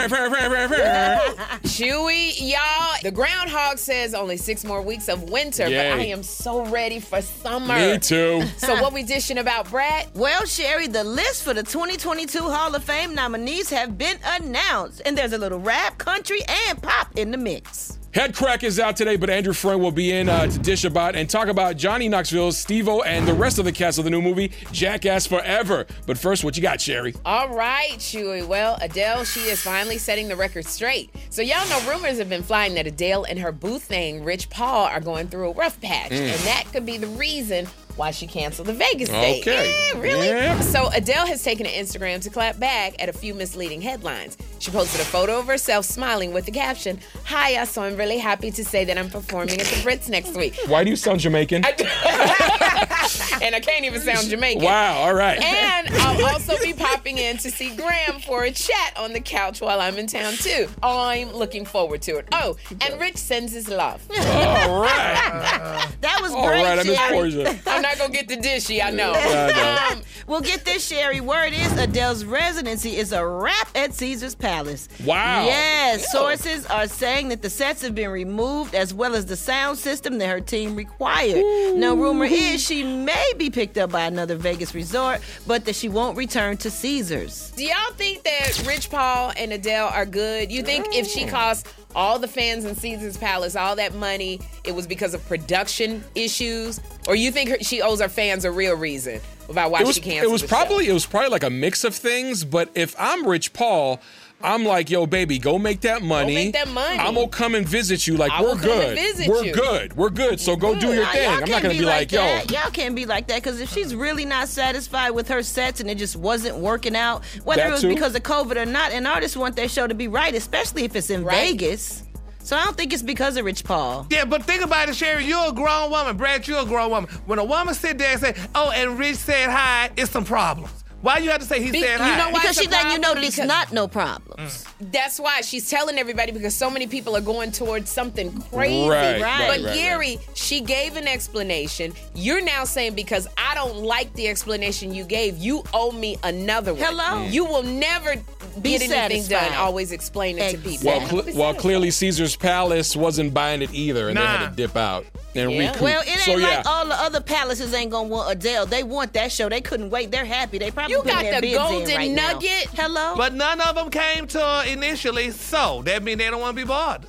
Chewy, y'all. The groundhog says only 6 more weeks of winter, Yay. but I am so ready for summer. Me too. So what we dishing about, Brad? Well, Sherry, the list for the 2022 Hall of Fame nominees have been announced, and there's a little rap, country, and pop in the mix. Head Crack is out today, but Andrew Friend will be in to dish about and talk about Johnny Knoxville, Steve-O, and the rest of the cast of the new movie, Jackass Forever. But first, what you got, Sherry? All right, Chewy. Well, Adele, she is finally setting the record straight. So y'all know rumors have been flying that Adele and her boo thing, Rich Paul, are going through a rough patch. And that could be the reason why she canceled the Vegas date. Okay. Yeah, really? Yeah. So Adele has taken to Instagram to clap back at a few misleading headlines. She posted a photo of herself smiling with the caption, "Hiya, so I'm really happy to say that I'm performing at the Brits next week." Why do you sound Jamaican? And I can't even sound Jamaican. Wow, all right. And I'll also be popping in to see Graham for a chat on the couch while I'm in town, too. I'm looking forward to it. Oh, and Rich sends his love. All right. That was All great, right, I miss Sherry. Portia. I'm not going to get the dishy, I know. I know. Well, get this, Sherry. Word is Adele's residency is a wrap at Caesar's Palace. Wow. Yes, Ew. sources are saying that the sets have been removed as well as the sound system that her team required. Now, rumor is she may be picked up by another Vegas resort, but that she won't return to Caesar's. Do y'all think that Rich Paul and Adele are good? You think if she cost all the fans in Caesar's Palace all that money, it was because of production issues? Or you think she owes her fans a real reason about why she canceled It was the probably show? like a mix of things, but if I'm Rich Paul, I'm like, yo, baby, go make that money. Go make that money. I'm gonna come and visit you. Like, I we're will come and good. visit We're you. good. We're good. So go do your thing. Y'all I'm not can't gonna be like, yo. that. Y'all can't be like that, because if she's really not satisfied with her sets and it just wasn't working out, whether That it was too. because of COVID or not, an artist want their show to be right, especially if it's in Right. Vegas. So I don't think it's because of Rich Paul. Yeah, but think about it, Sherry. You're a grown woman. Brad, you're a grown woman. When a woman sit there and say, "Oh, and Rich said hi," it's some problems. Why you have to say he said hi? you know why? Because it's a she's letting you know that problem? it's Because- not no problems. That's why she's telling everybody, because so many people are going towards something crazy. Right, But right, Gary, she gave an explanation. You're now saying because I don't like the explanation you gave, you owe me another one. Hello? You will never Be get anything satisfied. done. Always explain it to people. Exactly. Well, clearly Caesar's Palace wasn't buying it either, and they had to dip out and Yeah. recoup. Well, it ain't so, like all the other palaces ain't gonna want Adele. They want that show. They couldn't wait. They're happy. They probably You putting got their the bids in golden right now. nugget. Hello? But none of them came to her initially, so that means they don't want to be bothered.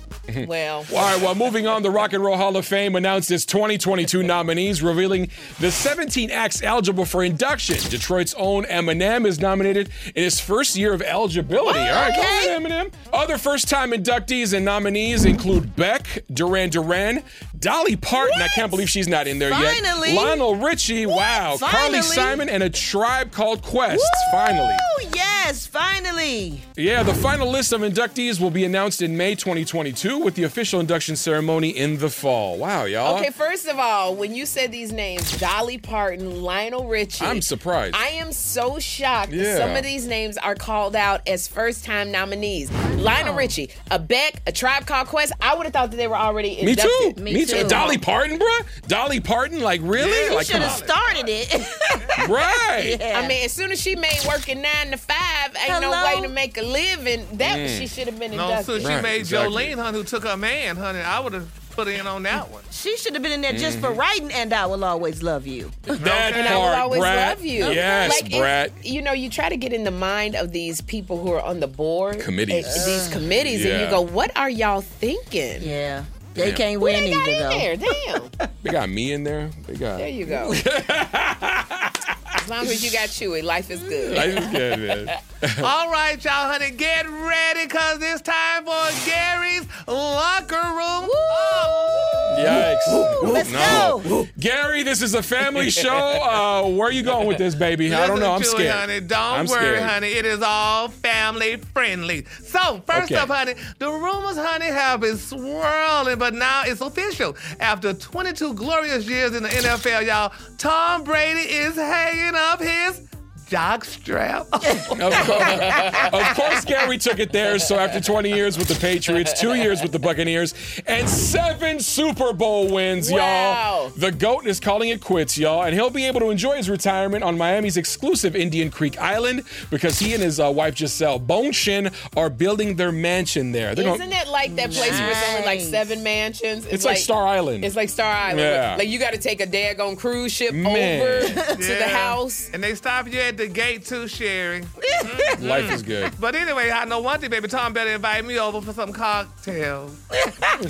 Well, All right, well, moving on, the Rock and Roll Hall of Fame announced its 2022 nominees, revealing the 17 acts eligible for induction. Detroit's own Eminem is nominated in his first year of eligibility. All right, go ahead, Eminem. Other first-time inductees and nominees include Beck, Duran Duran, Dolly Parton, I can't believe she's not in there Finally. yet, Lionel Richie, wow, Carly Finally. Simon, and A Tribe Called Quest, finally. Oh, yes, finally. Yeah, the final list of inductees will be announced in May 2022 with the official induction ceremony in the fall. Wow, y'all. okay, first of all, when you said these names, Dolly Parton, Lionel Richie. I'm surprised. I am so shocked Yeah. that some of these names are called out as first-time nominees. Lionel Richie, a Beck, A Tribe Called Quest. I would have thought that they were already Me inducted. too. Me too. Dolly Parton, bruh? Dolly Parton, like really? Yeah, You like, should come have on. started it. Right. Yeah. I mean, as soon as she made working 9 to 5, ain't no Hello? way to make a living. That she should have been No, inducted. so she Right, made exactly. Jolene, honey, who took her man, honey. I would have put her in on that one. She should have been in there just for writing "And I Will Always Love You." That And I will part, always Brat. love you. Yes, like, if- Brat. you know, you try to get in the mind of these people who are on the board. Committees. These committees, and Yeah. you go, what are y'all thinking? Yeah. They Damn. can't Who win they got either, in though. there? Damn. They got me in there. They got. There you go. As long as you got Chewy, life is good. Life is good, man. All right, y'all, honey, get ready, because it's time for Gary's Locker Room. Yikes. Let's No. go. Gary, this is a family show. Where are you going with this, baby? I don't know. I'm Listen, Chewy, scared. honey, don't I'm worry, scared. honey. It is all family friendly. So, first Okay. up, honey, the rumors, honey, have been swirling, but now it's official. After 22 glorious years in the NFL, y'all, Tom Brady is hanging up his jockstrap. Of course, Gary took it there. So after 20 years with the Patriots, 2 years with the Buccaneers, and 7 Super Bowl wins, Wow. y'all. The GOAT is calling it quits, y'all. And he'll be able to enjoy his retirement on Miami's exclusive Indian Creek Island because he and his wife, Giselle Bonshin, are building their mansion there. Isn't it like that place where it's only like 7 mansions? It's like Star Island. It's like Star Island. Yeah. Like you got to take a daggone cruise ship Man. over to the house. And they stop you at the gate too, Sherry. Life is good. But anyway, I know one thing, baby. Tom better invite me over for some cocktails. But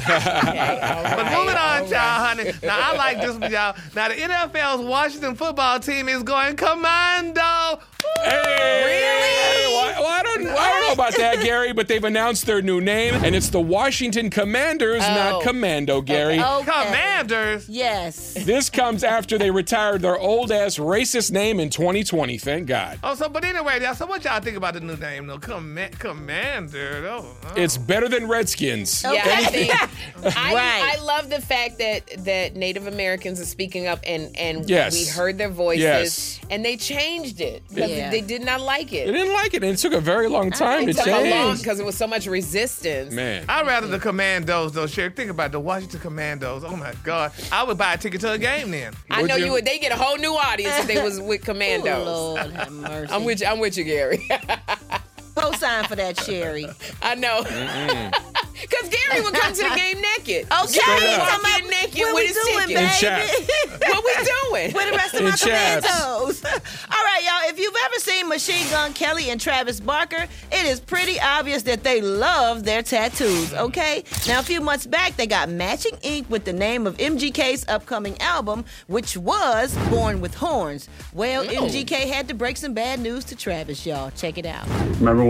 moving on, y'all, honey. Now, I like this one, y'all. Now, the NFL's Washington football team is going commando. Hey! Really? Well, I don't know about that, Gary, but they've announced their new name, and it's the Washington Commanders, not Commando, Gary. Okay. Commanders? Yes. This comes after they retired their old-ass racist name in 2020, thank God. Oh, but anyway, y'all, so what y'all think about the new name, though? Commander. Oh. It's better than Redskins. Yeah, I think Right. I love the fact that Native Americans are speaking up and Yes. we heard their voices Yes. and they changed it because Yeah. they did not like They it. didn't like it, and it took a very long time to It took a long change. because it was so much resistance. Man. I'd rather the Commandos, though, Sherry. Think about the Washington Commandos. Oh, my God. I would buy a ticket to a game then. I Would know you? you would. They get a whole new audience if they was with Commandos. Oh, Lord have mercy. I'm with you, Gary. Co-sign for that, Sherry. I know. Because Gary would come to the game naked. Okay. Gary would up. walk in naked What with we his doing, ticket. In baby? chat. What we doing? Where the rest of In my chaps. commandos? All right, y'all. If you've ever seen Machine Gun Kelly and Travis Barker, it is pretty obvious that they love their tattoos, okay? Now, a few months back, they got matching ink with the name of MGK's upcoming album, which was Born with Horns. Well, MGK had to break some bad news to Travis, y'all. Check it out. Remember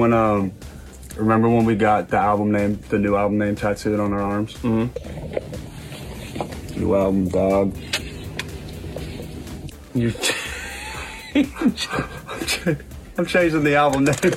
when we got the new album name tattooed on our arms? Mm-hmm. New album, dog. I'm changing the album name.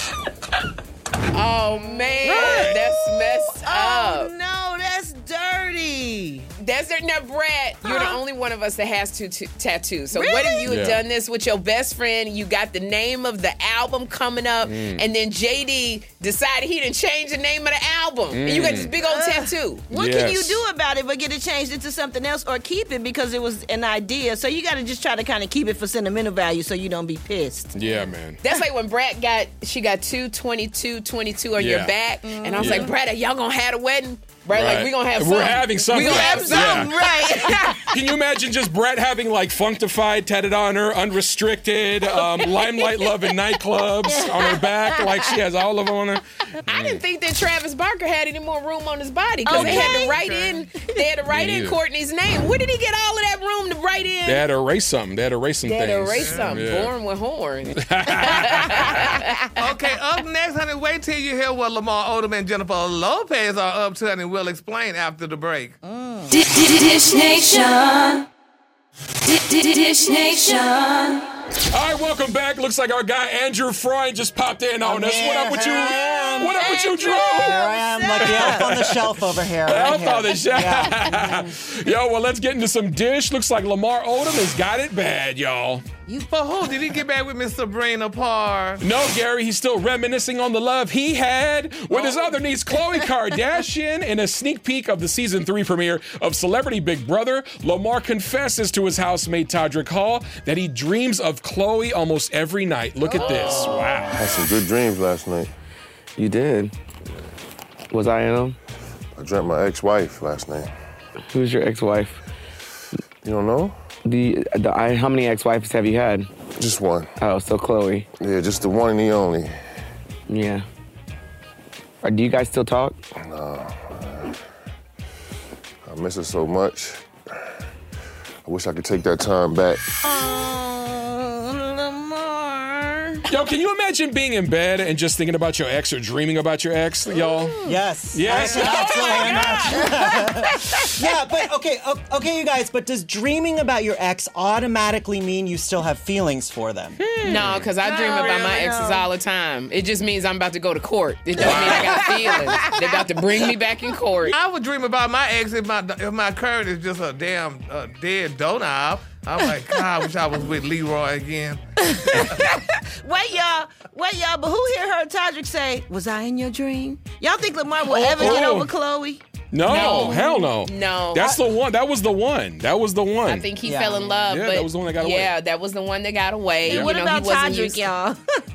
Oh, man. That's messed Oh, up. no, that's dirty. That's it. Now, Brad, you're the only one of us that has two tattoos. So what Really? if you had Yeah. done this with your best friend? You got the name of the album coming up, and then JD decided he didn't change the name of the album, and you got this big old tattoo. What can you Yes. do about it but get it changed into something else or keep it because it was an idea? So you got to just try to kind of keep it for sentimental value so you don't be pissed. Yeah, man. That's like when Brad she got 222 on your Yeah. back, and I was Yeah. like, Brad, are y'all gonna have a wedding? Brad, like, Right. we gonna have We're something. having something. We gonna have Yeah. something, Right. Can you imagine just Brett having like Functified tatted on her, Unrestricted, Limelight Love in nightclubs on her back, like she has all of them on her? I didn't think that Travis Barker had any more room on his body because they had to write in. They had to write in neither. Courtney's name. Where did he get all of that room to write in? They had to erase something. They had to erase some They had things. to erase something. Yeah. Born with horns. Okay, up next, honey, wait till you hear what Lamar Odom and Jennifer Lopez are up to, honey. We'll explain after the break. Dish Nation. Dish Nation. All right, welcome back. Looks like our guy Andrew Freund just popped in on us. What up with you? What up with you, Drew? Here I am, like the elf on the shelf over here. Right Elf here. on the shelf. Yo, well, let's get into some dish. Looks like Lamar Odom has got it bad, y'all. For who? Did he get back with Miss Sabrina Parr? No, Gary, he's still reminiscing on the love he had with his other niece, Khloe Kardashian. In a sneak peek of the season 3 premiere of Celebrity Big Brother, Lamar confesses to his housemate, Todrick Hall, that he dreams of Khloe almost every night. Look at this. Wow. Had some good dreams last night. You did? Was I in them? I dreamt my ex-wife last night. Who's your ex-wife? You don't know? How many ex-wives have you had? Just one. Oh, so Khloe. Yeah, just the one and the only. Yeah. Do you guys still talk? No. I miss her so much. I wish I could take that time back. Oh, Lamar. Yo, can you imagine being in bed and just thinking about your ex or dreaming about your ex, y'all? Yes. Yes. Absolutely. Yeah, but okay, you guys. But does dreaming about your ex automatically mean you still have feelings for them? No, because I dream about my exes all the time. It just means I'm about to go to court. It doesn't mean I got feelings. They're about to bring me back in court. I would dream about my ex if my current is just a damn dead doorknob. I'm like, God, I wish I was with Leroy again. Wait, y'all. But who here heard Todrick say, "Was I in your dream"? Y'all think Lamar will ever get over Chloe? No, hell no. No. That's the one. That was the one. I think he fell in love. Yeah, but that was the one that got away. Yeah, that was the one that got away. What about Todrick, y'all?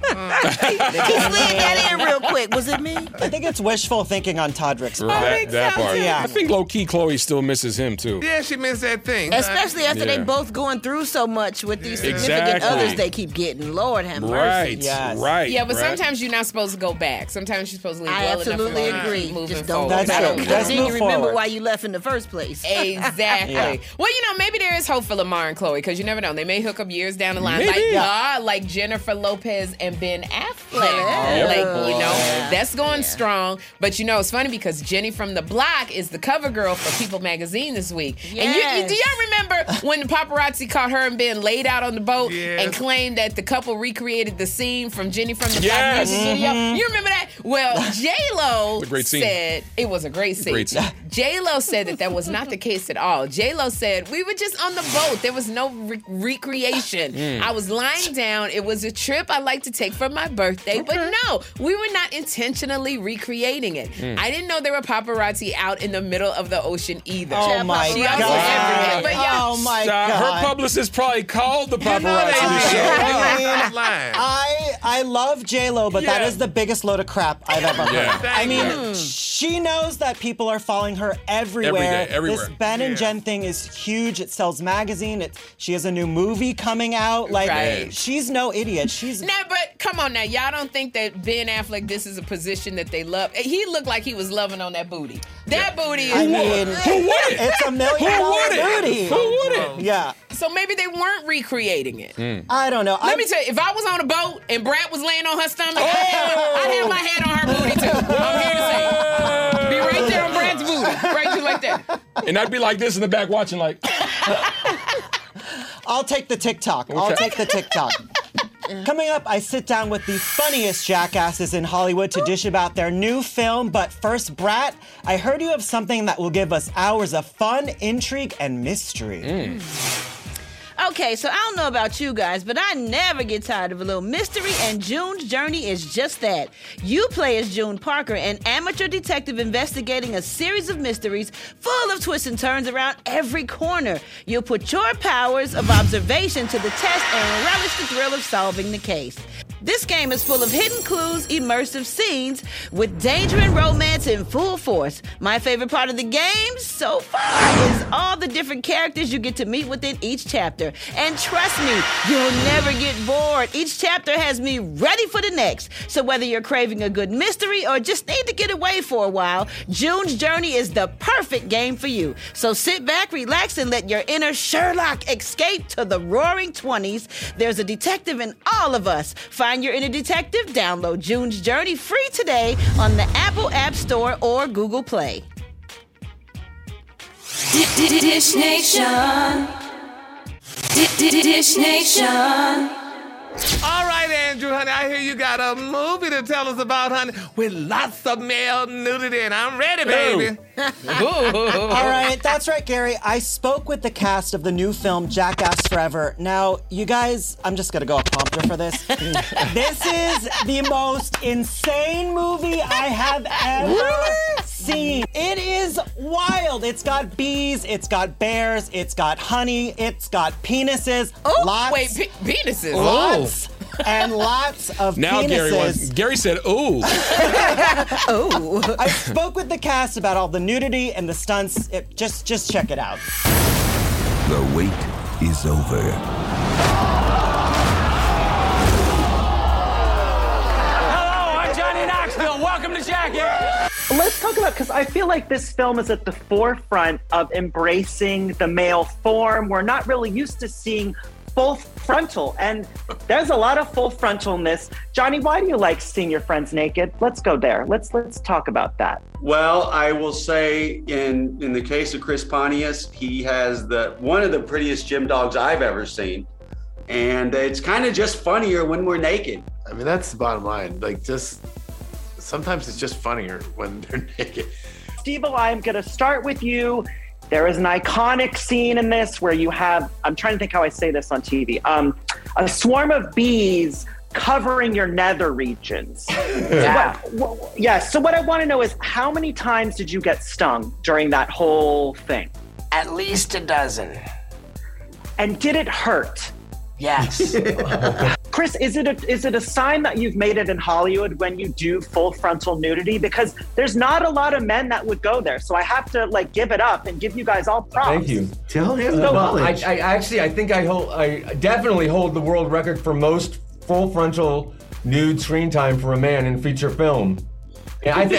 He slid that in real quick. Was it me? I think it's wishful thinking on Todrick's part. That part. Yeah. I think low-key Chloe still misses him, too. Yeah, she missed that thing. Especially after they Yeah. both going through so much with these significant Exactly. others they keep getting. Lord have mercy. Right, Yes. right. Yeah, but right. sometimes you're not supposed to go back. Sometimes you're supposed to leave I well absolutely enough agree. moving Just don't forward. go That's back. true. Because Let's then you move remember forward. why you left in the first place. Exactly. Yeah. Well, maybe there is hope for Lamar and Chloe because you never know. They may hook up years down the line, Maybe. like Jennifer Lopez and Ben Affleck. Yeah. That's going strong. But it's funny because Jenny from the Block is the cover girl for People Magazine this week. Yes. And do y'all remember when the paparazzi caught her and Ben laid out on the boat Yes. and claimed that the couple recreated the scene from Jenny from the Yes. Block music video? You remember that? Well, J-Lo a great scene. said it was a great scene. Great scene. J-Lo said that was not the case at all. J-Lo said, we were just on the boat. There was no recreation. I was lying down. It was a trip I like to take for my birthday. But no, we were not intentionally recreating it. I didn't know there were paparazzi out in the middle of the ocean either. Oh my She also God. everywhere. But Oh my Her God. publicist probably called the You know paparazzi they to did. show up. That's lying. I love J-Lo, but that Yeah. is the biggest load of crap I've ever heard. Yeah. I mean, she knows that people are following her everywhere. Every day, everywhere. This Ben and Yeah. Jen thing is huge. It sells magazine. She has a new movie coming out. Like, Right. she's no idiot. She's No, but come on now. Y'all don't think that Ben Affleck, this is a position that they love? He looked like he was loving on that booty. That booty is... I mean, it's $1 million booty. Who wouldn't? Yeah. So maybe they weren't recreating it. I don't know. Let me tell you, if I was on a boat and Brat was laying on her stomach, I'd have my head on her booty too. I'm here to say, be right there on Brat's booty, right there like that. And I'd be like this in the back watching like, I'll take the TikTok. I'll take the TikTok. Coming up, I sit down with the funniest jackasses in Hollywood to dish about their new film. But first, Brat, I heard you have something that will give us hours of fun, intrigue, and mystery. Okay, so I don't know about you guys, but I never get tired of a little mystery, and June's Journey is just that. You play as June Parker, an amateur detective investigating a series of mysteries full of twists and turns around every corner. You'll put your powers of observation to the test and relish the thrill of solving the case. This game is full of hidden clues, immersive scenes, with danger and romance in full force. My favorite part of the game so far is all the different characters you get to meet within each chapter. And trust me, you'll never get bored. Each chapter has me ready for the next. So whether you're craving a good mystery or just need to get away for a while, June's Journey is the perfect game for you. So sit back, relax, and let your inner Sherlock escape to the roaring 20s. There's a detective in all of us. Find your inner detective, download June's Journey free today on the Apple App Store or Google Play. Dish Nation. Dish Nation. All right, Andrew, honey, I hear you got a movie to tell us about, honey, with lots of male nudity, and I'm ready, baby. All right, that's right, Gary. I spoke with the cast of the new film Jackass Forever. Now, you guys, I'm just gonna go off prompter for this. This is the most insane movie I have ever seen. It is wild. It's got bees, it's got bears, it's got honey, it's got penises. Lots. Wait, penises? Lots and lots of now penises. Gary said, ooh. I spoke with the cast about all the nudity and the stunts. Just check it out. The wait is over. Hello, I'm Johnny Knoxville. Welcome to Jackass. Let's talk about, because I feel like this film is at the forefront of embracing the male form. We're not really used to seeing full frontal, and there's a lot of full frontalness. Johnny, why do you like seeing your friends naked? Let's go there. Let's talk about that. Well, I will say in the case of Chris Pontius, he has one of the prettiest gym dogs I've ever seen. And it's kind of just funnier when we're naked. I mean, that's the bottom line. Like, sometimes it's just funnier when they're naked. Steve-O, I'm going to start with you. There is an iconic scene in this where you have, I'm trying to think how I say this on TV, a swarm of bees covering your nether regions. So what I want to know is, how many times did you get stung during that whole thing? At least a dozen. And did it hurt? Yes. Chris, is it a sign that you've made it in Hollywood when you do full frontal nudity? Because there's not a lot of men that would go there. So I have to give it up and give you guys all props. Thank you. Tell him the knowledge. I think I definitely hold the world record for most full frontal nude screen time for a man in feature film. And I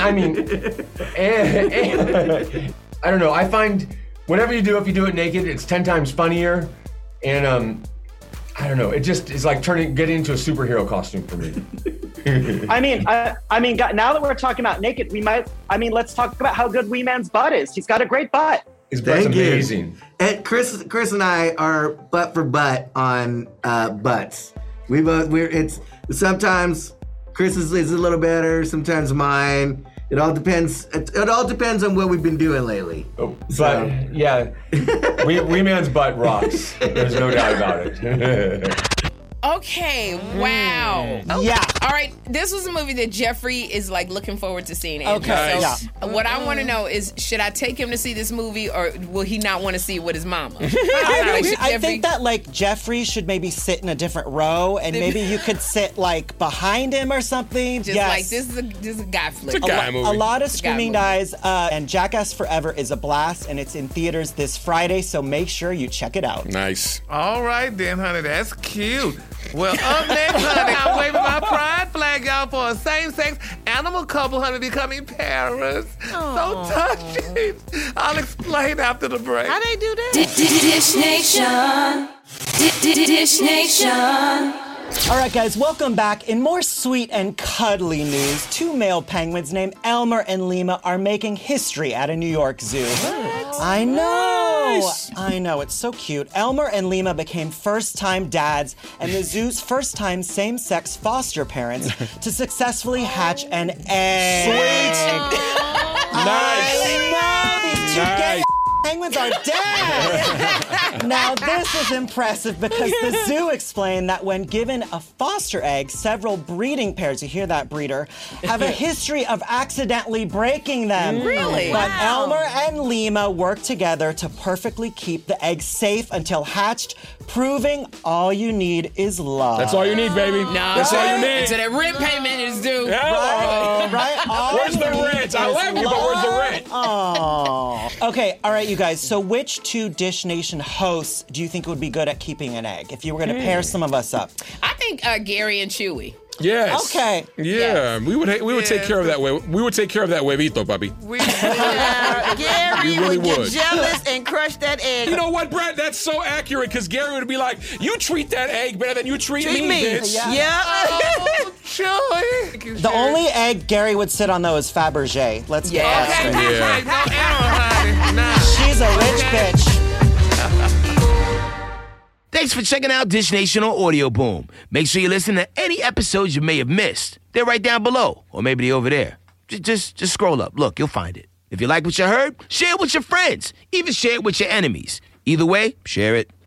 don't know. I find whatever you do, if you do it naked, it's 10 times funnier. And I don't know. It just is like getting into a superhero costume for me. I mean, now that we're talking about naked, let's talk about how good Wee Man's butt is. He's got a great butt. His butt's amazing. And Chris and I are butt for butt on butts. Sometimes Chris is a little better, sometimes mine. It all depends. It all depends on what we've been doing lately. But yeah, Wee Man's butt rocks. There's no doubt about it. Okay, wow. Yeah. All right, this was a movie that Jeffrey is looking forward to seeing. Andrew. Okay, So what I want to know is, should I take him to see this movie, or will he not want to see it with his mama? I think that Jeffrey should maybe sit in a different row, and maybe you could sit behind him or something. Just this is a guy flick. It's a guy movie. A lot of screaming guys, and Jackass Forever is a blast, and it's in theaters this Friday, so make sure you check it out. Nice. All right, then, honey, that's cute. Well, up next, honey, I'm waving my pride flag, y'all, for a same-sex animal couple, honey, becoming parents. So touching. I'll explain after the break. How they do that? Dish Nation. Dish Nation. All right, guys, welcome back. In more sweet and cuddly news, two male penguins named Elmer and Lima are making history at a New York zoo. What? I know. Nice. I know. It's so cute. Elmer and Lima became first-time dads and the zoo's first-time same-sex foster parents to successfully hatch an egg. Sweet. Nice. I know. These two gay penguins are dead. Now, this is impressive because the zoo explained that when given a foster egg, several breeding pairs, you hear that, breeder, have a history of accidentally breaking them. Really? But Elmer and Lima work together to perfectly keep the egg safe until hatched, proving all you need is love. That's all you need, baby. No. That's all you need. So that rent payment is due. Yeah. Right? Where's the rent? I love you, but where's the rent? Oh. Okay, all right, you guys. So which two Dish Nation hosts do you think would be good at keeping an egg? If you were going to pair some of us up. I think Gary and Chewy. Yes. Okay. Yeah, we would take care of that way. We would take care of that huevito, papi. Gary You really would get would. jealous and crush that egg. You know what, Brad? That's so accurate, because Gary would be like, you treat that egg better than you treat me, bitch. Yeah. Oh, Chewy. The only egg Gary would sit on, though, is Fabergé. Let's get that Okay, straight. Yeah. no error, honey. Nah. She's a rich bitch. Thanks for checking out Dish Nation on Audio Boom. Make sure you listen to any episodes you may have missed. They're right down below, or maybe they're over there. Just scroll up. Look, you'll find it. If you like what you heard, share it with your friends. Even share it with your enemies. Either way, share it.